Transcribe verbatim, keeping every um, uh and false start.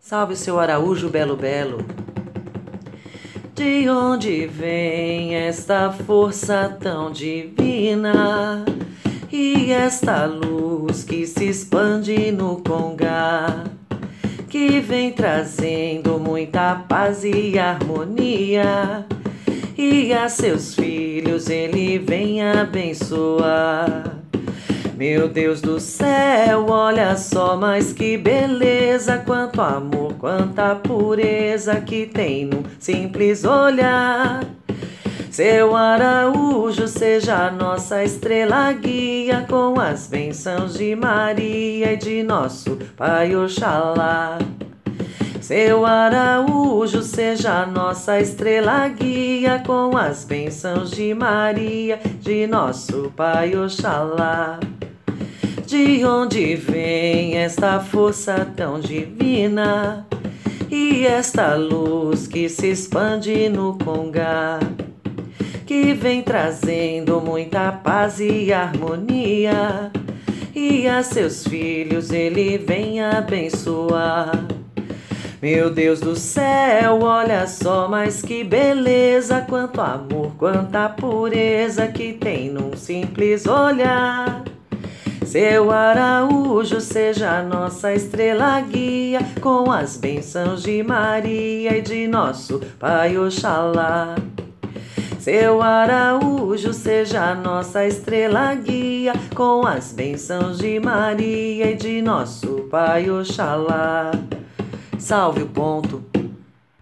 Salve, seu Araújo belo belo. De onde vem esta força tão divina e esta luz que se expande no Congá, que vem trazendo muita paz e harmonia, e a seus filhos ele vem abençoar. Meu Deus do céu, olha só, mas que beleza, quanto amor, quanta pureza que tem num simples olhar. Seu Araújo seja a nossa estrela guia, com as bênçãos de Maria e de nosso Pai Oxalá. Seu Araújo seja a nossa estrela guia, com as bênçãos de Maria, de nosso Pai Oxalá. De onde vem esta força tão divina e esta luz que se expande no Congá, que vem trazendo muita paz e harmonia, e a seus filhos ele vem abençoar. Meu Deus do céu, olha só, mas que beleza, quanto amor, quanta pureza que tem num simples olhar. Seu Araújo seja a nossa estrela guia, com as bênçãos de Maria e de nosso Pai Oxalá. Seu Araújo seja a nossa estrela guia, com as bênçãos de Maria e de nosso Pai Oxalá. Salve o ponto.